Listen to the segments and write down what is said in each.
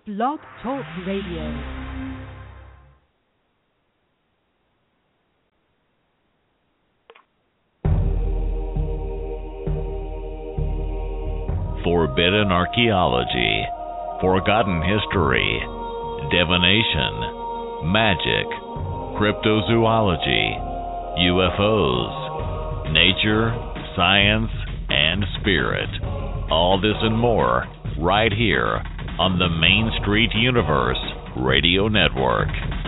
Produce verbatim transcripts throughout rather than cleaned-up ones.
Blog Talk Radio. Forbidden archaeology, forgotten history, divination, magic, cryptozoology, U F Os, nature, science, and spirit. All this and more right here on the Main Street Universe Radio Network.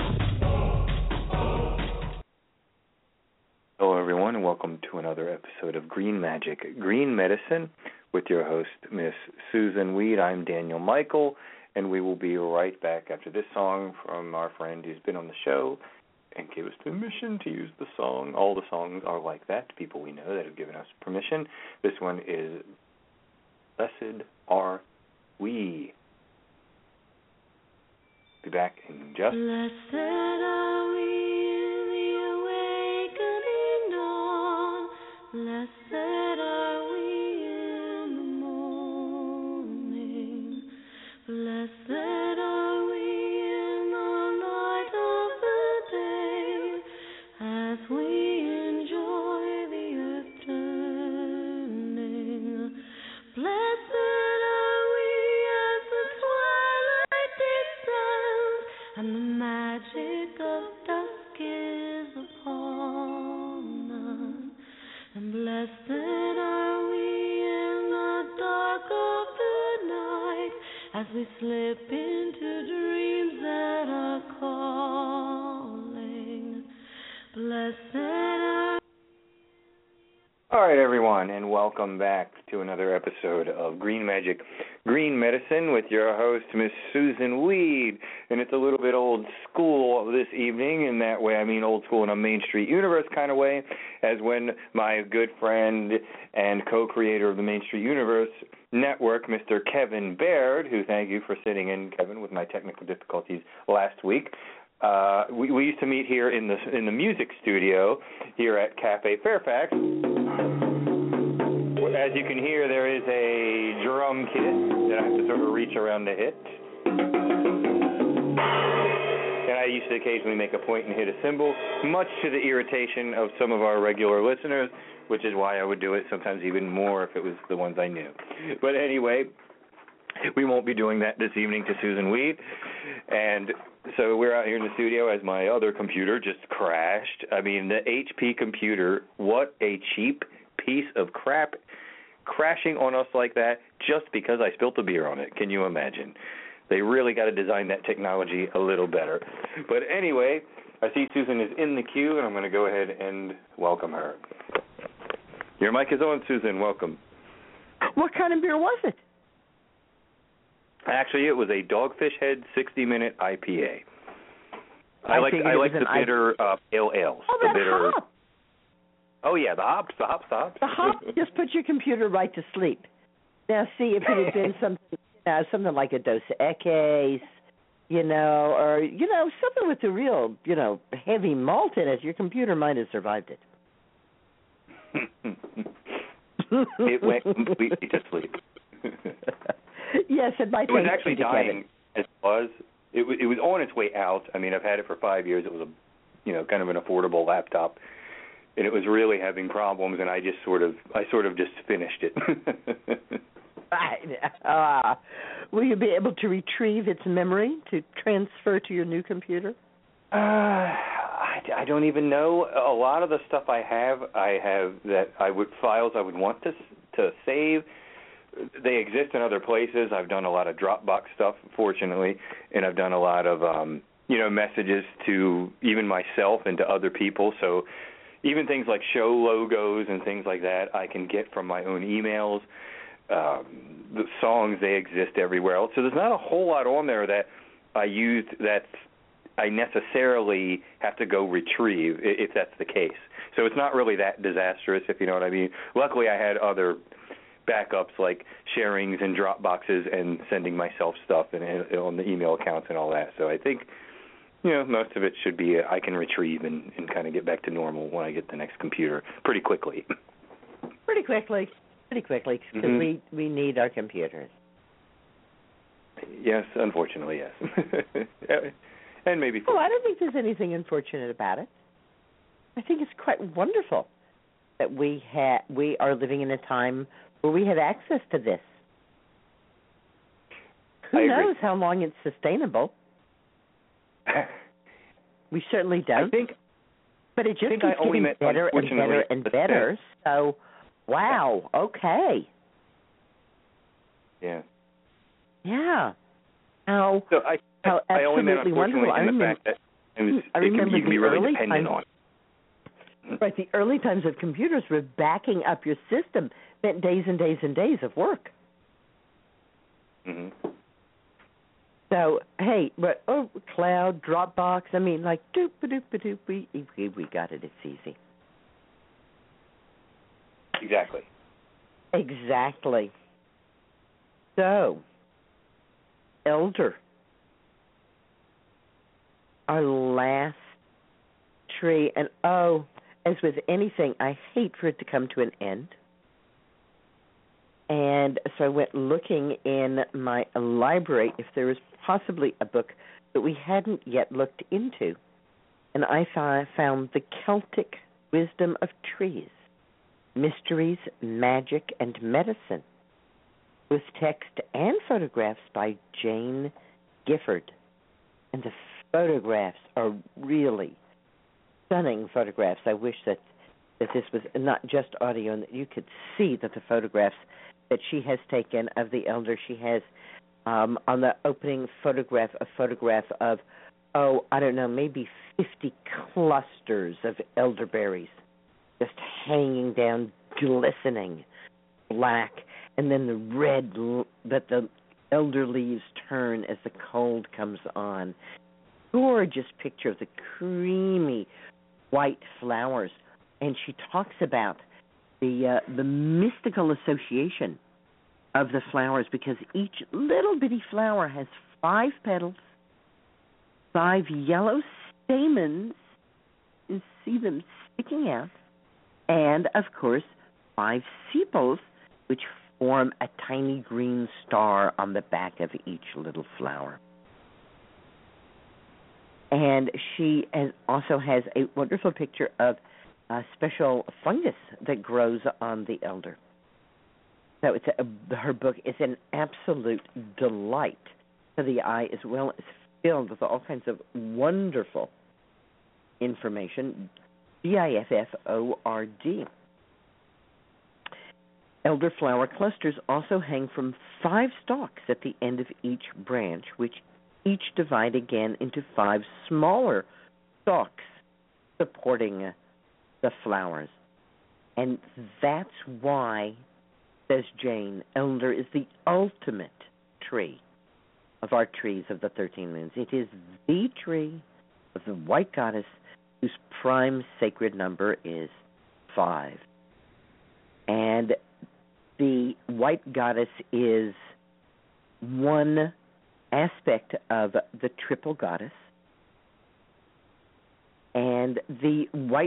Hello, everyone, and welcome to another episode of Green Magic, Green Medicine, with your host, Miss Susan Weed. I'm Daniel Michael, and we will be right back after this song from our friend who's been on the show and gave us permission to use the song. All the songs are like that, people we know that have given us permission. This one is Blessed Are We. Be back in just... Blessed are we in the awakening dawn. Blessed are we in the morning. Blessed are we in the light of the day as we enjoy the earth turning. Blessed are we as the twilight descends and the magic of dusk is upon us. And blessed are we in the dark of the night as we slip into dreams that are calling. Blessed are... All right, everyone, and welcome back to another episode of Green Magic, Green Medicine with your host, Miss Susan Weed. And it's a little bit old school this evening. In that way, I mean old school in a Main Street Universe kind of way, as when my good friend and co-creator of the Main Street Universe Network, Mister Kevin Baird, who thank you for sitting in, Kevin, with my technical difficulties last week. Uh, we, we used to meet here in the in the music studio here at Cafe Fairfax. As you can hear, there is a drum kit that I have to sort of reach around to hit. And I used to occasionally make a point and hit a cymbal, much to the irritation of some of our regular listeners, which is why I would do it sometimes even more if it was the ones I knew. But anyway, we won't be doing that this evening to Susan Weed. And so we're out here in the studio as my other computer just crashed. I mean, the H P computer, what a cheap piece of crap, crashing on us like that just because I spilt a beer on it. Can you imagine? They really got to design that technology a little better. But anyway, I see Susan is in the queue, and I'm going to go ahead and welcome her. Your mic is on, Susan. Welcome. What kind of beer was it? Actually, it was a Dogfish Head sixty-minute I P A. I, I like I like the bitter uh, pale ales. Oh, the that bitter. hop. Oh yeah, the hops, the hops, the hops. The hop just put your computer right to sleep. Now, see if it had been something, you know, something like a Dos Equis, you know, or you know, something with a real, you know, heavy malt in it, your computer might have survived it. It went completely to sleep. Yes, it might. It was actually dying as it was. It was. It was on its way out. I mean, I've had it for five years. It was a, you know, kind of an affordable laptop, and it was really having problems. And I just sort of, I sort of just finished it. Right. Uh, will you be able to retrieve its memory to transfer to your new computer? Uh, I, I don't even know. A lot of the stuff I have, I have that I would files I would want to to save. They exist in other places. I've done a lot of Dropbox stuff, fortunately, and I've done a lot of, um, you know, messages to even myself and to other people. So even things like show logos and things like that I can get from my own emails. Um, the songs, they exist everywhere else. So there's not a whole lot on there that I used that I necessarily have to go retrieve, if that's the case. So it's not really that disastrous, if you know what I mean. Luckily, I had other backups like sharings and Dropboxes and sending myself stuff and, and on the email accounts and all that. So I think, you know, most of it should be I can retrieve and, and kind of get back to normal when I get the next computer pretty quickly. Pretty quickly, pretty quickly, because mm-hmm. we, we need our computers. Yes, unfortunately, yes. And maybe. Oh, I don't think there's anything unfortunate about it. I think it's quite wonderful that we ha- we are living in a time where we have access to this. Who I knows agree. how long it's sustainable? We certainly don't. I think, but it just think keeps I only getting meant better and better and better. So, wow, okay. Yeah. Yeah. How, so I, how I only meant absolutely wonderful. unfortunately I in the remember, fact that it, was, I it remember can, you can be the really early dependent times, on it. Right, the early times of computers were backing up your system meant days and days and days of work. Mm-hmm. So, hey, but oh, cloud, Dropbox, I mean, like, doop-a-doop-a-doop, we, we, we got it, it's easy. Exactly. Exactly. So, elder, our last tree, and oh, as with anything, I hate for it to come to an end. And so I went looking in my library if there was possibly a book that we hadn't yet looked into. And I found The Celtic Wisdom of Trees, Mysteries, Magic, and Medicine, with text and photographs by Jane Gifford. And the photographs are really stunning photographs. I wish that, that this was not just audio and that you could see that the photographs that she has taken of the elder. She has um, on the opening photograph a photograph of, oh, I don't know, maybe fifty clusters of elderberries just hanging down, glistening black, and then the red l- that the elder leaves turn as the cold comes on. Gorgeous picture of the creamy white flowers. And she talks about the uh, the mystical association of the flowers, because each little bitty flower has five petals, five yellow stamens, you see them sticking out, and, of course, five sepals, which form a tiny green star on the back of each little flower. And she has, also has a wonderful picture of a special fungus that grows on the elder. So it's a, her book is an absolute delight to the eye, as well as filled with all kinds of wonderful information. B I F F O R D. Elderflower clusters also hang from five stalks at the end of each branch, which each divide again into five smaller stalks supporting the flowers. And that's why, says Jane, elder is the ultimate tree of our trees of the thirteen moons. It is the tree of the white goddess whose prime sacred number is five. And the white goddess is one aspect of the triple goddess. And the white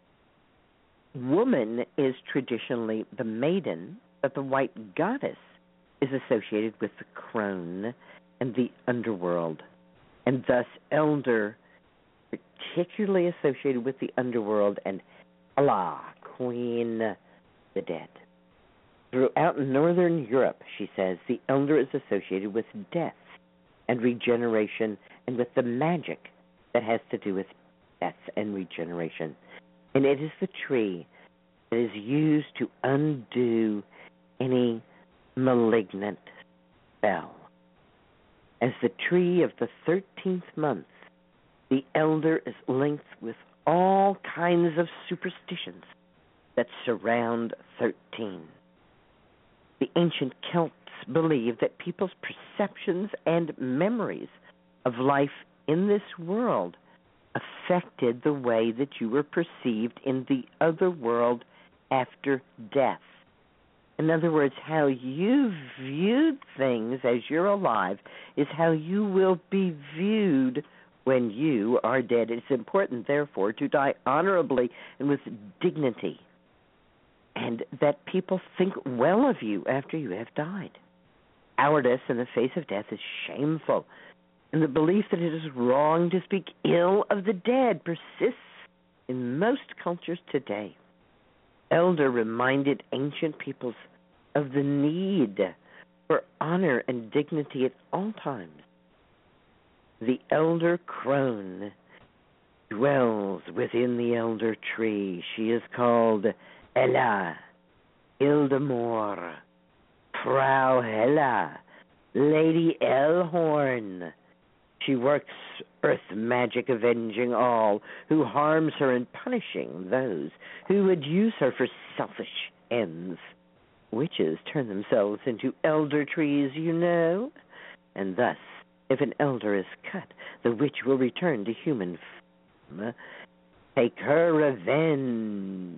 woman is traditionally the maiden, but the white goddess is associated with the crone and the underworld, and thus elder particularly associated with the underworld and Allah, Queen the dead. Throughout northern Europe, she says, the elder is associated with death and regeneration and with the magic that has to do with death and regeneration. And it is the tree that is used to undo any malignant spell. As the tree of the thirteenth month, the elder is linked with all kinds of superstitions that surround thirteen. The ancient Celts believed that people's perceptions and memories of life in this world affected the way that you were perceived in the other world after death. In other words, how you viewed things as you're alive is how you will be viewed when you are dead. It's important, therefore, to die honorably and with dignity, and that people think well of you after you have died. Cowardice in the face of death is shameful, and the belief that it is wrong to speak ill of the dead persists in most cultures today. Elder reminded ancient peoples of the need for honor and dignity at all times. The elder crone dwells within the elder tree. She is called Ella, Hildemore, Frau Hella, Lady Elhorn. She works earth magic, avenging all who harms her and punishing those who would use her for selfish ends. Witches turn themselves into elder trees, you know, and thus, if an elder is cut, the witch will return to human form, take her revenge.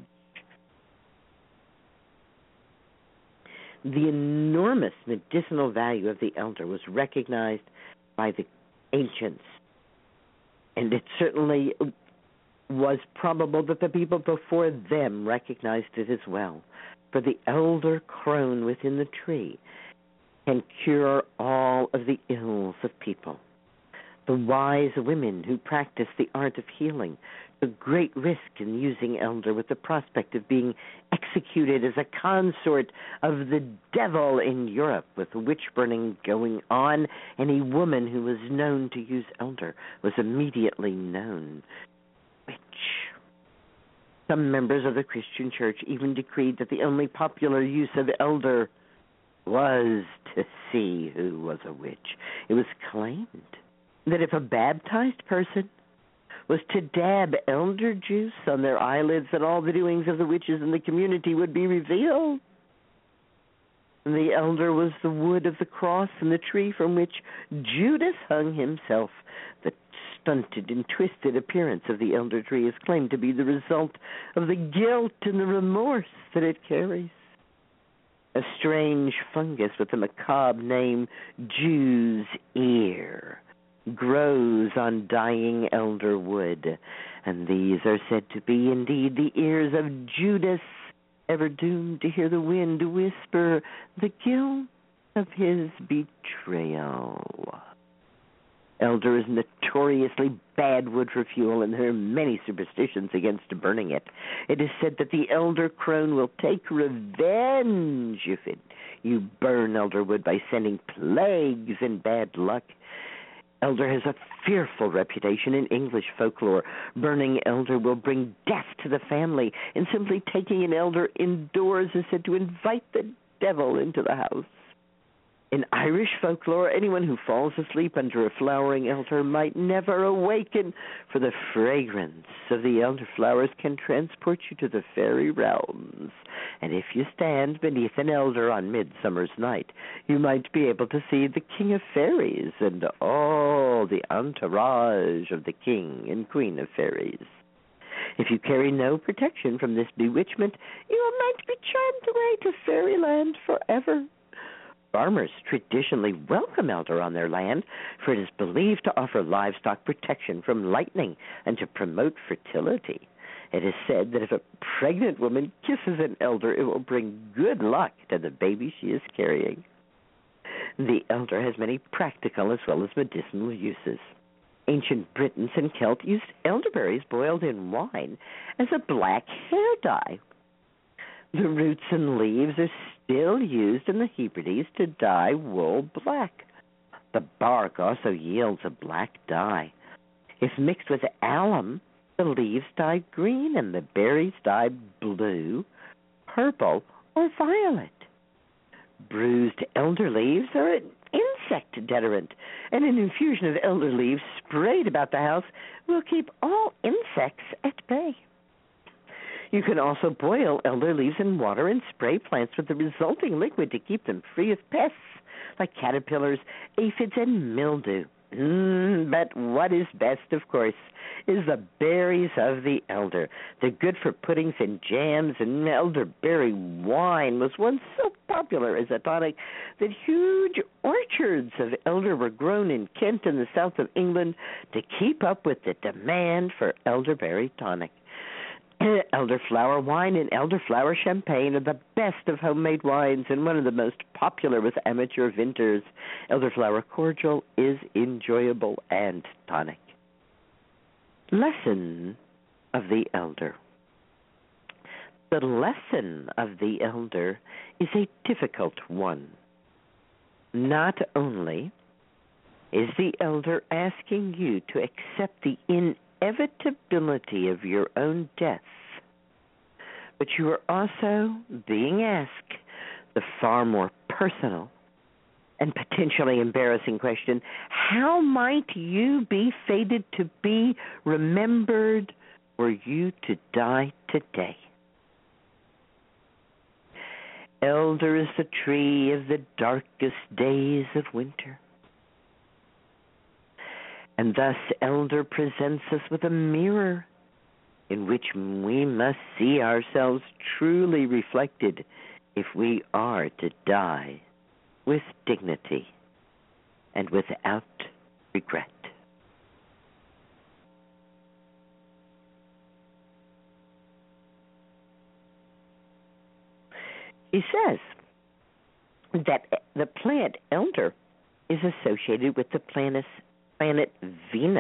The enormous medicinal value of the elder was recognized by the ancients, and it certainly was probable that the people before them recognized it as well. For the elder crone within the tree can cure all of the ills of people. The wise women who practice the art of healing took great risk in using elder with the prospect of being executed as a consort of the devil in Europe, with witch burning going on. Any woman who was known to use elder was immediately known witch. Some members of the Christian Church even decreed that the only popular use of elder was to see who was a witch. It was claimed that if a baptized person was to dab elder juice on their eyelids, that all the doings of the witches in the community would be revealed. And the elder was the wood of the cross and the tree from which Judas hung himself. The stunted and twisted appearance of the elder tree is claimed to be the result of the guilt and the remorse that it carries. A strange fungus with the macabre name Jew's ear grows on dying elder wood, and these are said to be indeed the ears of Judas, ever doomed to hear the wind whisper the guilt of his betrayal. Elder is notoriously bad wood for fuel, and there are many superstitions against burning it. It is said that the elder crone will take revenge if it, you burn elder wood by sending plagues and bad luck. Elder has a fearful reputation in English folklore. Burning elder will bring death to the family, and simply taking an elder indoors is said to invite the devil into the house. In Irish folklore, anyone who falls asleep under a flowering elder might never awaken, for the fragrance of the elder flowers can transport you to the fairy realms. And if you stand beneath an elder on Midsummer's Night, you might be able to see the King of Fairies and all the entourage of the King and Queen of Fairies. If you carry no protection from this bewitchment, you might be charmed away to fairyland forever. Farmers traditionally welcome elder on their land, for it is believed to offer livestock protection from lightning and to promote fertility. It is said that if a pregnant woman kisses an elder, it will bring good luck to the baby she is carrying. The elder has many practical as well as medicinal uses. Ancient Britons and Celts used elderberries boiled in wine as a black hair dye. The roots and leaves are still used in the Hebrides to dye wool black. The bark also yields a black dye. If mixed with alum, the leaves dye green and the berries dye blue, purple, or violet. Bruised elder leaves are an insect deterrent, and an infusion of elder leaves sprayed about the house will keep all insects at bay. You can also boil elder leaves in water and spray plants with the resulting liquid to keep them free of pests like caterpillars, aphids, and mildew. Mm, but what is best, of course, is the berries of the elder. They're good for puddings and jams, and elderberry wine was once so popular as a tonic that huge orchards of elder were grown in Kent and the south of England to keep up with the demand for elderberry tonic. Elderflower wine and elderflower champagne are the best of homemade wines and one of the most popular with amateur vintners. Elderflower cordial is enjoyable and tonic. Lesson of the elder. The lesson of the elder is a difficult one. Not only is the elder asking you to accept the inevitability of your own death, but you are also being asked the far more personal and potentially embarrassing question, how might you be fated to be remembered were you to die today? Elder is the tree of the darkest days of winter. And thus elder presents us with a mirror in which we must see ourselves truly reflected if we are to die with dignity and without regret. He says that the plant elder is associated with the planet, planet Venus,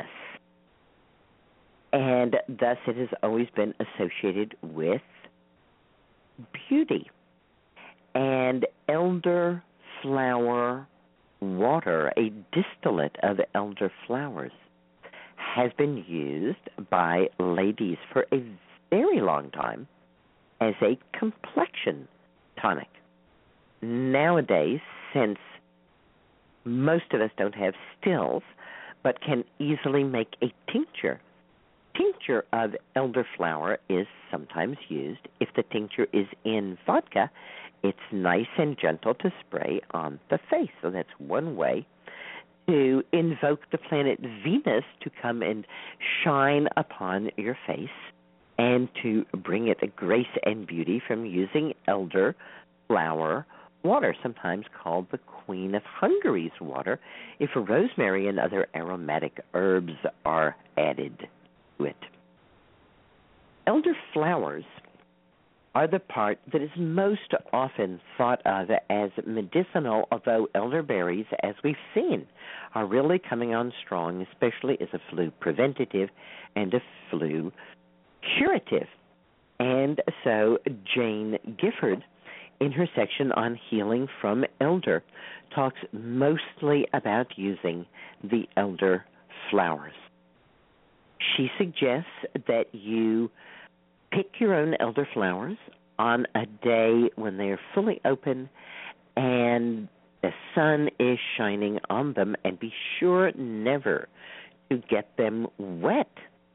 and thus it has always been associated with beauty. And elder flower water, a distillate of elder flowers, has been used by ladies for a very long time as a complexion tonic. Nowadays, since most of us don't have stills but can easily make a tincture, tincture of elderflower is sometimes used. If the tincture is in vodka, it's nice and gentle to spray on the face. So that's one way to invoke the planet Venus to come and shine upon your face and to bring it a grace and beauty from using elderflower water, sometimes called the Queen of Hungary's water, if rosemary and other aromatic herbs are added to it. Elder flowers are the part that is most often thought of as medicinal, although elderberries, as we've seen, are really coming on strong, especially as a flu preventative and a flu curative. And so Jane Gifford, in her section on healing from elder, talks mostly about using the elder flowers. She suggests that you pick your own elder flowers on a day when they are fully open and the sun is shining on them, and be sure never to get them wet.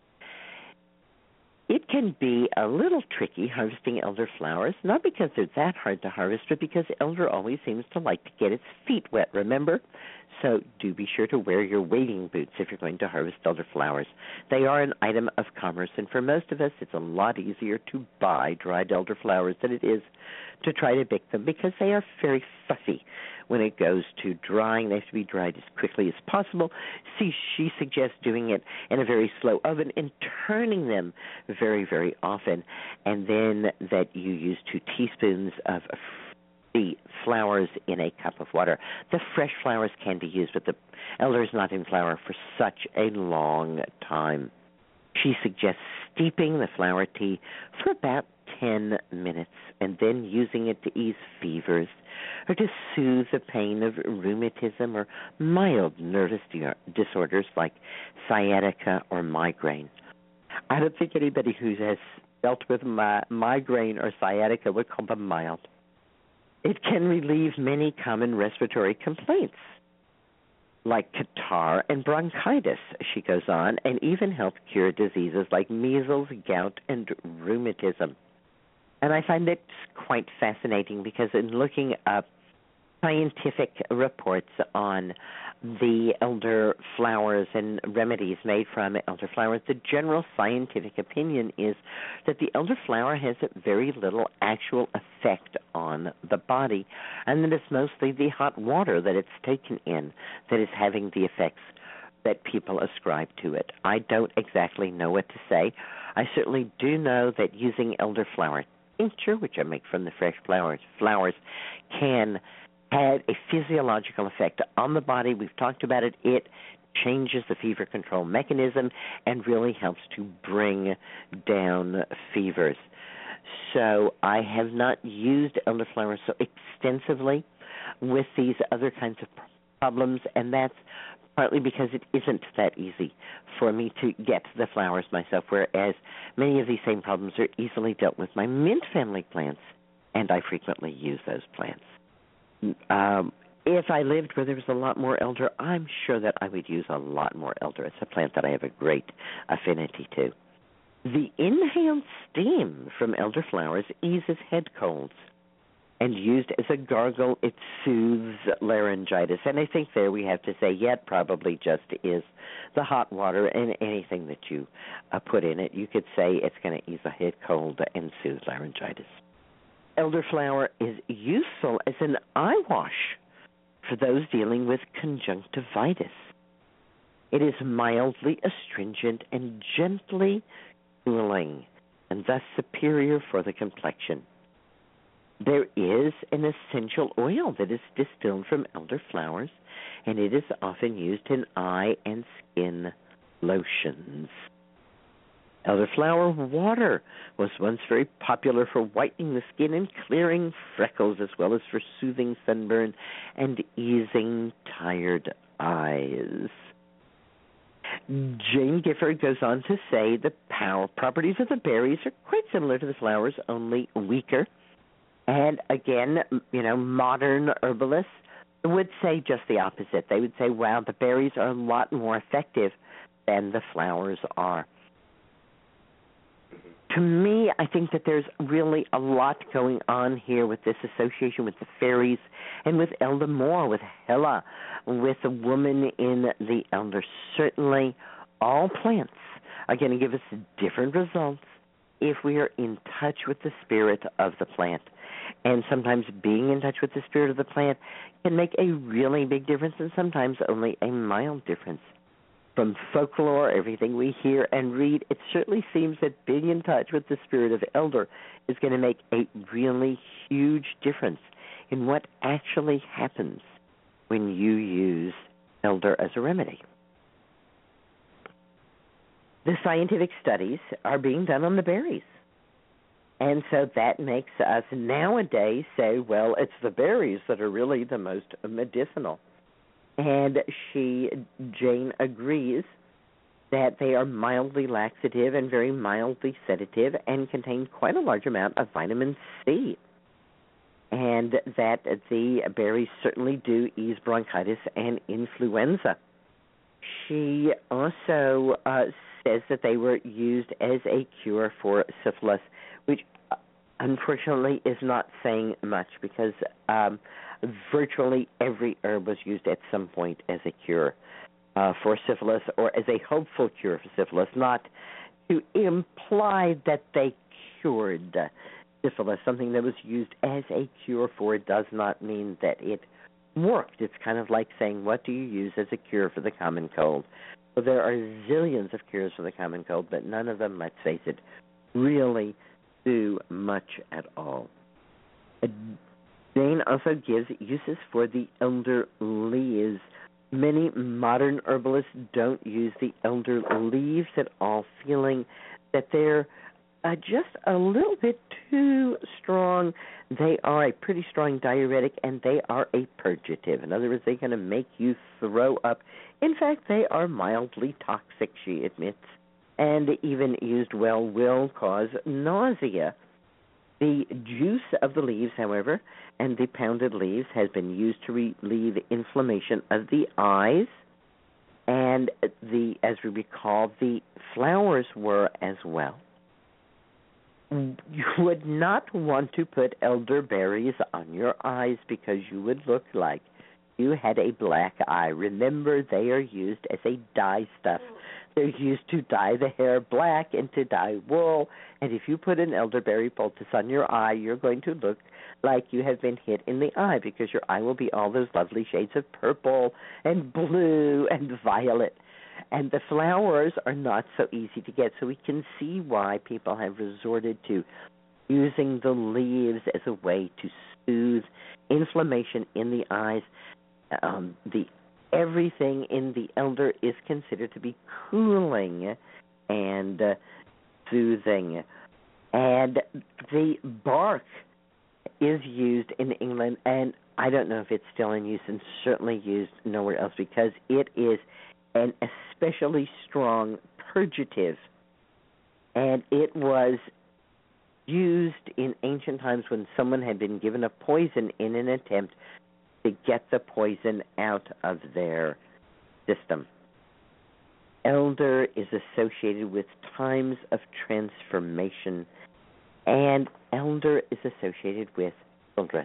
It can be a little tricky harvesting elder flowers, not because they're that hard to harvest, but because elder always seems to like to get its feet wet, remember? So do be sure to wear your wading boots if you're going to harvest elder flowers. They are an item of commerce, and for most of us, it's a lot easier to buy dried elder flowers than it is to try to pick them, because they are very fussy when it goes to drying. They have to be dried as quickly as possible. See, she suggests doing it in a very slow oven and turning them very, very often, and then that you use two teaspoons of the flowers in a cup of water. The fresh flowers can be used, but the elder is not in flower for such a long time. She suggests steeping the flower tea for about ten minutes and then using it to ease fevers or to soothe the pain of rheumatism or mild nervous disorders like sciatica or migraine. I don't think anybody who has dealt with mi- migraine or sciatica would call them mild. It can relieve many common respiratory complaints, like catarrh and bronchitis, she goes on, and even help cure diseases like measles, gout, and rheumatism. And I find it quite fascinating because in looking up scientific reports on the elder flowers and remedies made from elder flowers, the general scientific opinion is that the elder flower has very little actual effect on the body, and that it's mostly the hot water that it's taken in that is having the effects that people ascribe to it. I don't exactly know what to say. I certainly do know that using elderflower tincture, which I make from the fresh flowers, flowers can have a physiological effect on the body. We've talked about it. It changes the fever control mechanism and really helps to bring down fevers. So I have not used elderflower so extensively with these other kinds of problems, and that's partly because it isn't that easy for me to get the flowers myself, whereas many of these same problems are easily dealt with my mint family plants, and I frequently use those plants. Um, if I lived where there was a lot more elder, I'm sure that I would use a lot more elder. It's a plant that I have a great affinity to. The inhaled steam from elderflowers eases head colds, and used as a gargle, it soothes laryngitis. And I think there we have to say, yeah, it probably just is the hot water and anything that you uh, put in it. You could say it's going to ease a head cold and soothe laryngitis. Elderflower is useful as an eye wash for those dealing with conjunctivitis. It is mildly astringent and gently cooling, and thus superior for the complexion. There is an essential oil that is distilled from elderflowers, and it is often used in eye and skin lotions. Elderflower water was once very popular for whitening the skin and clearing freckles, as well as for soothing sunburn and easing tired eyes. Jane Gifford goes on to say the power properties of the berries are quite similar to the flowers, only weaker. And again, you know, modern herbalists would say just the opposite. They would say, wow, the berries are a lot more effective than the flowers are. To me, I think that there's really a lot going on here with this association with the fairies and with Elder Moore, with Hela, with the woman in the elder. Certainly, all plants are going to give us different results if we are in touch with the spirit of the plant. And sometimes being in touch with the spirit of the plant can make a really big difference, and sometimes only a mild difference. From folklore, everything we hear and read, it certainly seems that being in touch with the spirit of elder is going to make a really huge difference in what actually happens when you use elder as a remedy. The scientific studies are being done on the berries. And so that makes us nowadays say, well, it's the berries that are really the most medicinal. And she, Jane, agrees that they are mildly laxative and very mildly sedative and contain quite a large amount of vitamin C. And that the berries certainly do ease bronchitis and influenza. She also uh, says that they were used as a cure for syphilis, which unfortunately is not saying much because um, virtually every herb was used at some point as a cure uh, for syphilis or as a hopeful cure for syphilis, not to imply that they cured syphilis. Something that was used as a cure for it does not mean that it worked. It's kind of like saying, what do you use as a cure for the common cold? Well, there are zillions of cures for the common cold, but none of them, let's face it, really do much at all. Jane also gives uses for the elder leaves. Many modern herbalists don't use the elder leaves at all, feeling that they're uh, just a little bit too strong. They are a pretty strong diuretic, and they are a purgative. In other words, they're going to make you throw up. In fact, they are mildly toxic, she admits, and even used well will cause nausea. The juice of the leaves, however, and the pounded leaves has been used to relieve inflammation of the eyes, and the, as we recall, the flowers were as well. You would not want to put elderberries on your eyes because you would look like you had a black eye. Remember, they are used as a dye stuff. They're used to dye the hair black and to dye wool. And if you put an elderberry poultice on your eye, you're going to look like you have been hit in the eye because your eye will be all those lovely shades of purple and blue and violet. and the flowers are not so easy to get, so we can see why people have resorted to using the leaves as a way to soothe inflammation in the eyes. Um, the everything in the elder is considered to be cooling and uh, soothing. And the bark is used in England, and I don't know if it's still in use, and certainly used nowhere else, because it is an especially strong purgative. And it was used in ancient times when someone had been given a poison in an attempt to get the poison out of their system. Elder is associated with times of transformation, and elder is associated with children.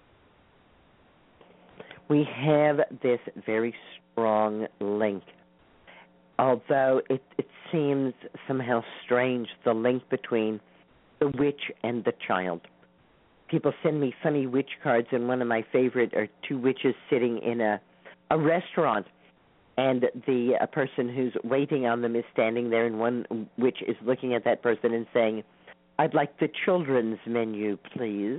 We have this very strong link, although it, it seems somehow strange, the link between the witch and the child. People send me funny witch cards, and one of my favorite are two witches sitting in a, a restaurant, and the a person who's waiting on them is standing there, and one witch is looking at that person and saying, "I'd like the children's menu, please."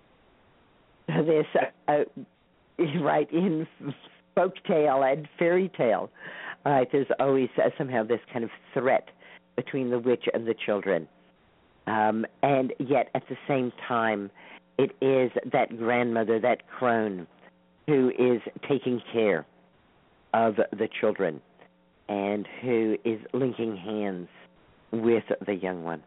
This, uh, right, in folk tale and fairy tale, right, there's always uh, somehow this kind of threat between the witch and the children. Um, and yet, at the same time, it is that grandmother, that crone, who is taking care of the children and who is linking hands with the young one.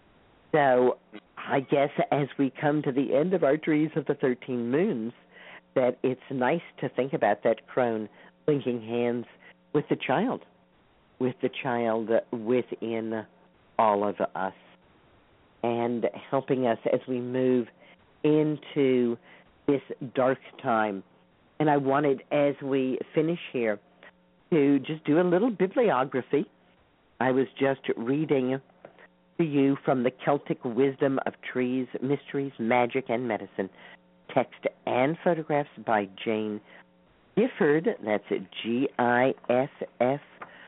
So I guess as we come to the end of our Trees of the Thirteen Moons, that it's nice to think about that crone linking hands with the child, with the child within all of us, and helping us as we move into this dark time. And I wanted, as we finish here, to just do a little bibliography. I was just reading to you from the Celtic Wisdom of Trees, Mysteries, Magic, and Medicine, text and photographs by Jane Gifford. That's G I F F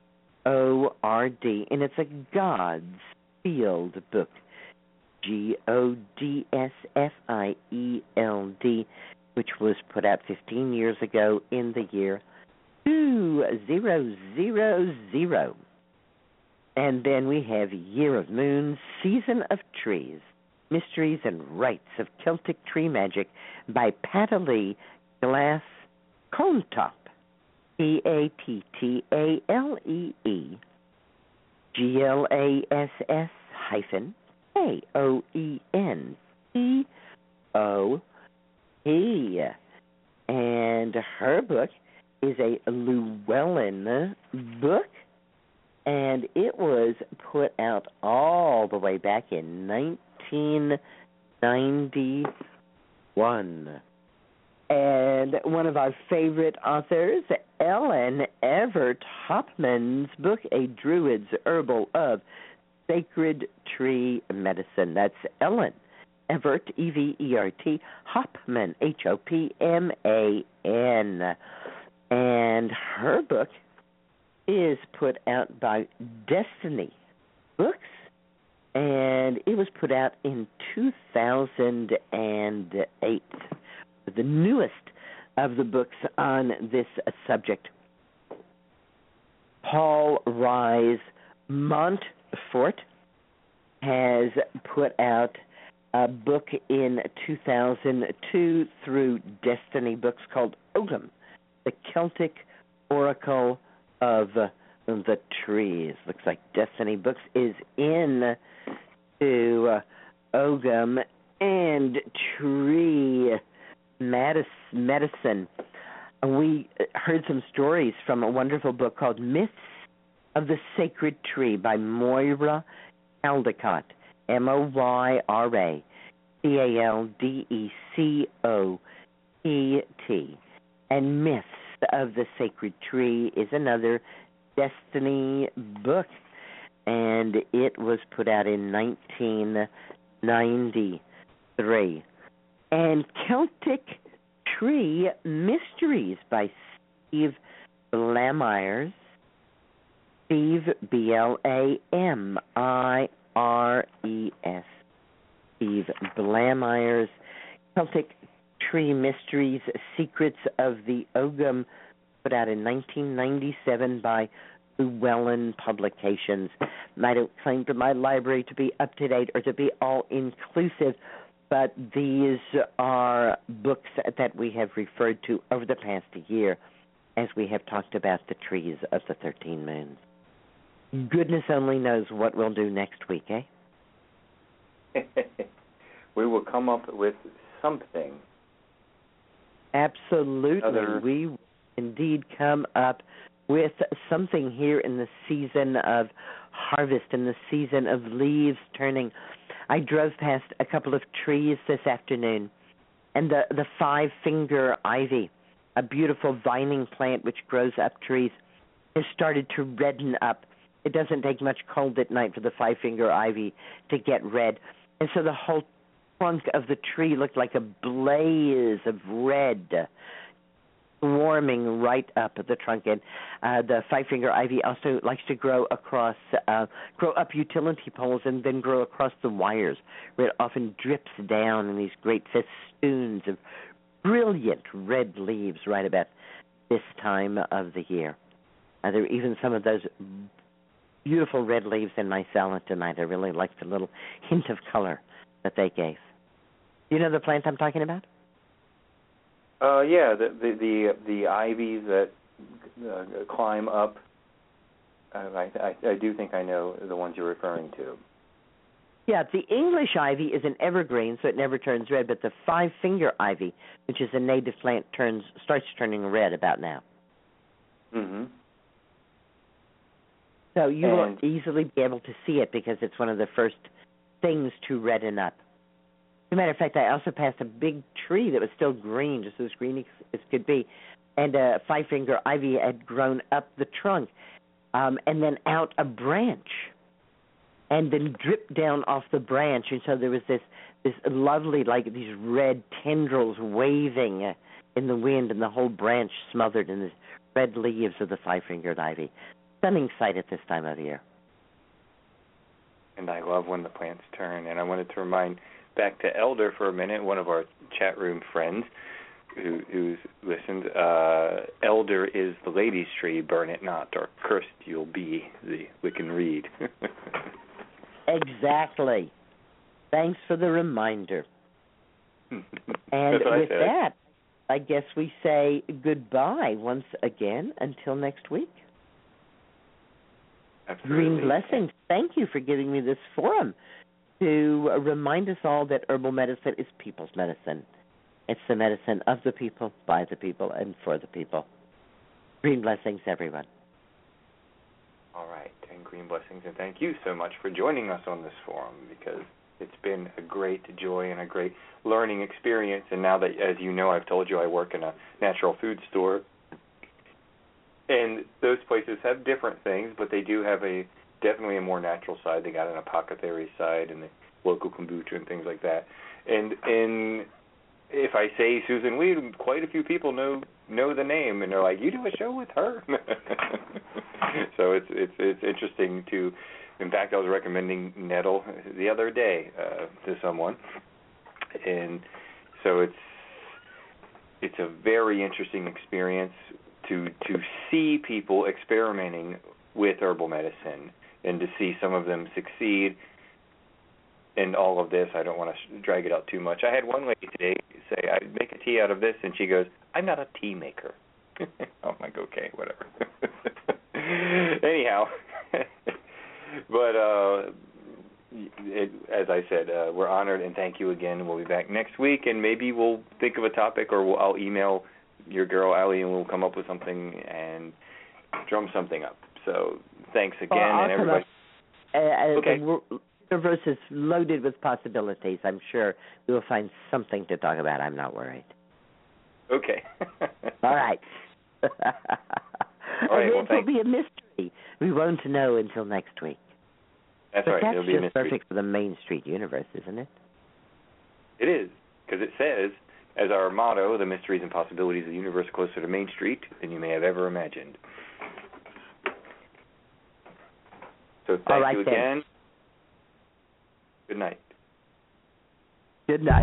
O R D, and it's a God's Field book, G O D S F I E L D, which was put out fifteen years ago in the year two thousand. And then we have Year of Moons, Season of Trees, Mysteries and Rites of Celtic Tree Magic by Pattalee Glass Contop, P A T T A L E E G L A S S hyphen A O E N C O P. And her book is a Llewellyn book, and it was put out all the way back in nineteen ninety-one. And one of our favorite authors, Ellen Evert Hopman's book, A Druid's Herbal of Sacred Tree Medicine. That's Ellen Evert, E V E R T, Hopman, H O P M A N. And her book is put out by Destiny Books, and it was put out in two thousand eight. The newest of the books on this subject. Paul Rise Montfort has put out a book in two thousand two through Destiny Books called Ogham, the Celtic Oracle of the Trees. Looks like Destiny Books is in to uh, Ogham and Tree Medicine. We heard some stories from a wonderful book called Myths of the Sacred Tree by Moira Caldecott, M O Y R A C A L D E C O T T. And Myths of the Sacred Tree is another Destiny book, and it was put out in nineteen ninety-three. And Celtic Tree Mysteries by Steve Blamires Steve, B L A M I R E S. Steve Blameyer's Celtic Tree Mysteries, Secrets of the Ogham, put out in nineteen ninety-seven by Llewellyn Publications. And I don't claim to my library to be up to date or to be all inclusive, but these are books that we have referred to over the past year as we have talked about the trees of the thirteen moons. Goodness only knows what we'll do next week, eh? We will come up with something. Absolutely. Other... We will indeed come up with something here in the season of harvest, in the season of leaves turning. I drove past a couple of trees this afternoon, and the, the five-finger ivy, a beautiful vining plant which grows up trees, has started to redden up. It doesn't take much cold at night for the five-finger ivy to get red. And so the whole trunk of the tree looked like a blaze of red swarming right up at the trunk. And uh, the five-finger ivy also likes to grow across, uh, grow up utility poles and then grow across the wires, where it often drips down in these great festoons of brilliant red leaves right about this time of the year. Uh, there are even some of those beautiful red leaves in my salad tonight. I really like the little hint of color that they gave. Do you know the plant I'm talking about? Uh, yeah, the the the, the ivies that uh, climb up. Uh, I, I I do think I know the ones you're referring to. Yeah, the English ivy is an evergreen, so it never turns red. But the five-finger ivy, which is a native plant, turns starts turning red about now. Mm-hmm. So you and will easily be able to see it because it's one of the first things to redden up. As a matter of fact, I also passed a big tree that was still green, just as green as could be, and a five-finger ivy had grown up the trunk um, and then out a branch and then dripped down off the branch. And so there was this, this lovely, like these red tendrils waving in the wind and the whole branch smothered in the red leaves of the five-fingered ivy. Stunning sight at this time of year. And I love when the plants turn. And I wanted to remind back to Elder for a minute, one of our chat room friends who, who's listened. Uh, Elder is the lady's tree, burn it not, or cursed you'll be, the Wiccan Reed. Exactly. Thanks for the reminder. And with that, I guess we say goodbye once again until next week. Absolutely. Green blessings. Thank you for giving me this forum to remind us all that herbal medicine is people's medicine. It's the medicine of the people, by the people, and for the people. Green blessings, everyone. All right, and green blessings, and thank you so much for joining us on this forum, because it's been a great joy and a great learning experience. And now that, as you know, I've told you I work in a natural food store, and those places have different things, but they do have a definitely a more natural side. They got an apothecary side and the local kombucha and things like that. And and if I say Susan Weed, quite a few people know know the name, and they're like, "You do a show with her?" So it's it's it's interesting to. In fact, I was recommending nettle the other day uh, to someone, and so it's it's a very interesting experience to to see people experimenting with herbal medicine and to see some of them succeed in all of this. I don't want to drag it out too much. I had one lady today say, "I make a tea out of this," and she goes, "I'm not a tea maker." I'm like, okay, whatever. Anyhow, but uh, it, as I said, uh, we're honored and thank you again. We'll be back next week, and maybe we'll think of a topic, or we'll, I'll email your girl Allie, and we'll come up with something and drum something up. So thanks again, well, and everybody. Uh, okay. The universe is loaded with possibilities. I'm sure we will find something to talk about. I'm not worried. Okay. All right. All right. And Well, it will be a mystery. We won't know until next week. That's but right. That's It'll be a just mystery. perfect for the Main Street universe, isn't it? It is, because it says, as our motto, the mysteries and possibilities of the universe closer to Main Street than you may have ever imagined. So thank All right, you then. again. Good night. Good night.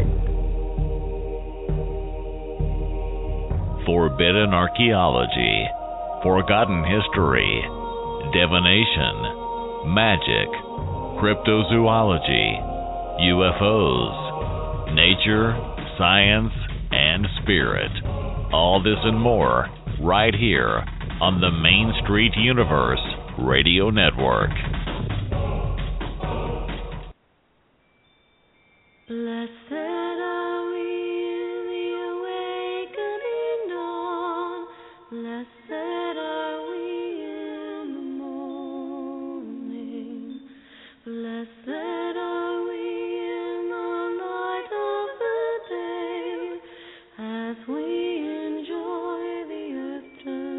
Forbidden archaeology, forgotten history, divination, magic, cryptozoology, U F Os, nature, science, and spirit. All this and more right here on the Main Street Universe Radio Network. Blessed are we in the awakening dawn. Blessed are we in the morning. Blessed are we in the light of the day as we enjoy the earth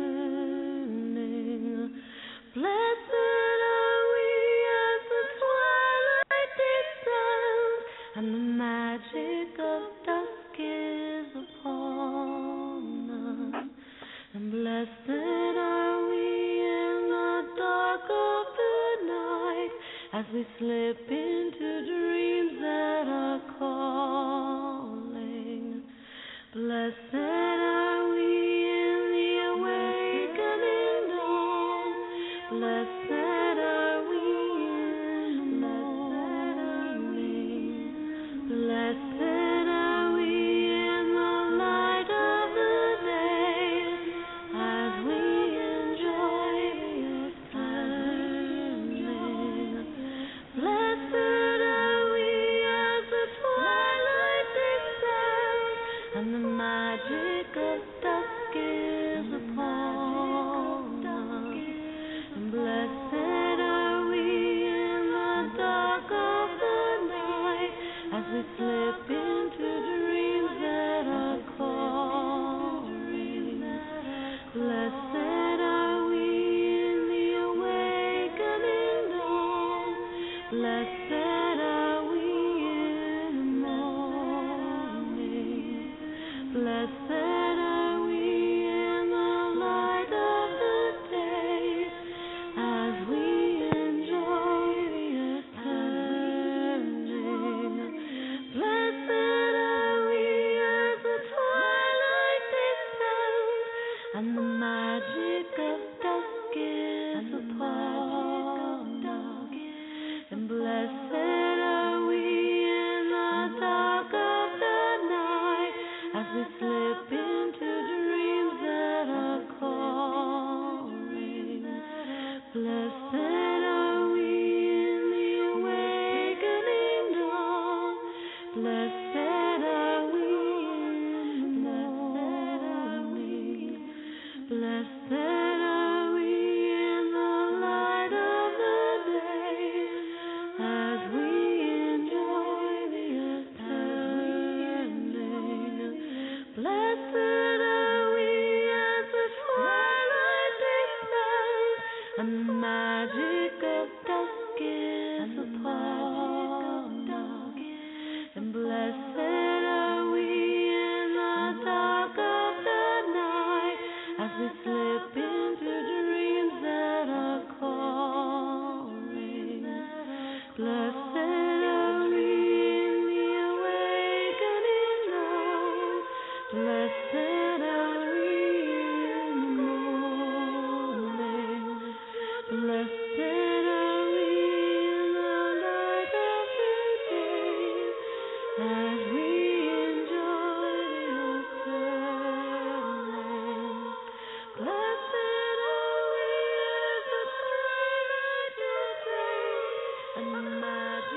turning. Blessed are we as the twilight descends and the magic of dusk is upon us. And blessed are we in the dark of the night as we slip into dreams that are calling. Blessed are we in the awakening dawn. Blessed are we in the morning. Blessed are we in the light of the day as we enjoy the earth turning. Blessed are we as the twilight descends and the magic of dusk is upon us. And blessed are we in the dark of the night as we slip into dreams that are calling. Blessed are we in the awakening dawn. Blessed are we in the morning. Blessed are we in the light of the day as we enjoy the earth turning. Blessed are we as the twilight descends and the magic of dusk is upon us. And blessed are we in the dark of the night as we slip into dreams that are calling. Blessed are we in the awakening dawn. Blessed are we in the morning. Blessed are we in the light of the day as we enjoy the earth turning. Blessed are we as the twilight descends and the magic of dusk is upon us. And blessed are we in the dark of the night as we slip into dreams that are calling. Blessed are we in the awakening dawn. Blessed are we in the morning. Blessed are we in the light of the day as we enjoy the earth turning. Blessed are we as the twilight descends and the magic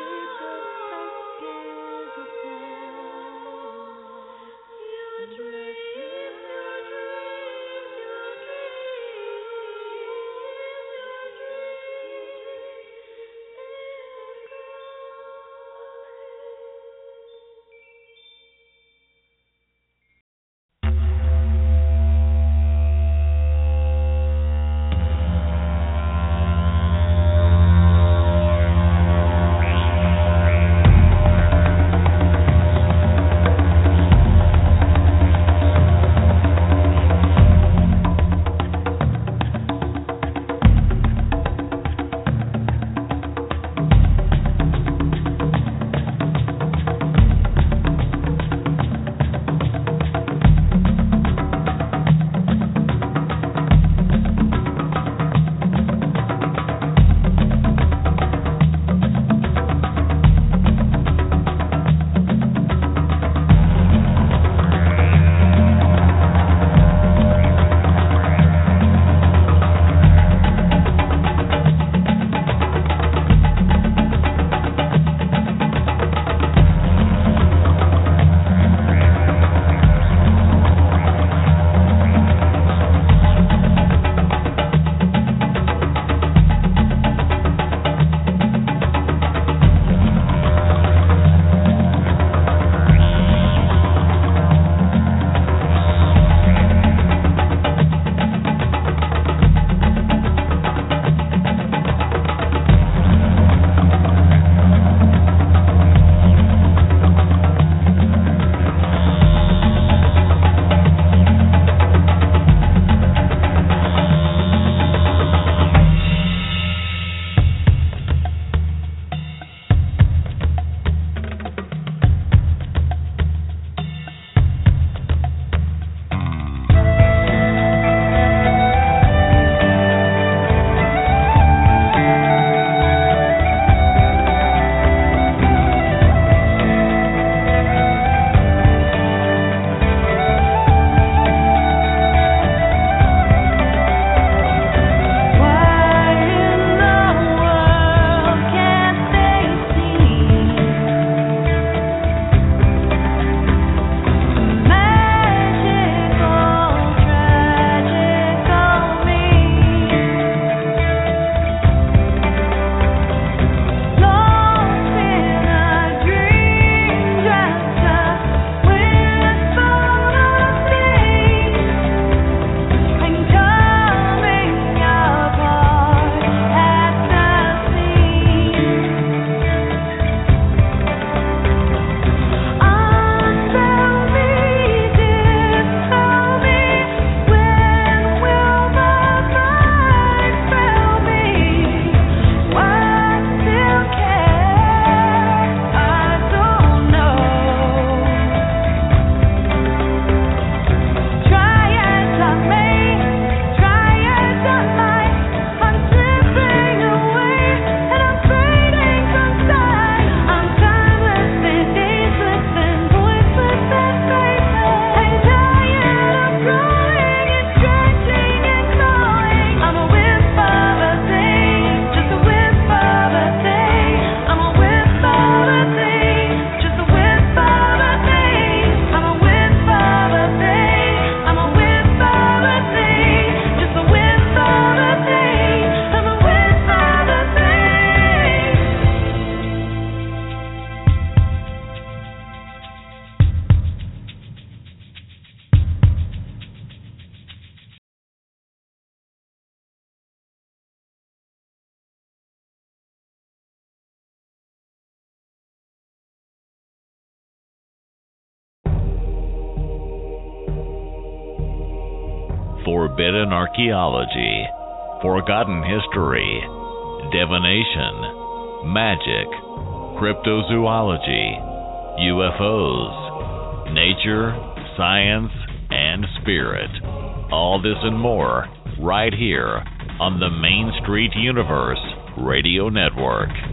forbidden archaeology, forgotten history, divination, magic, cryptozoology, U F Os, nature, science, and spirit. All this and more right here on the Main Street Universe Radio Network.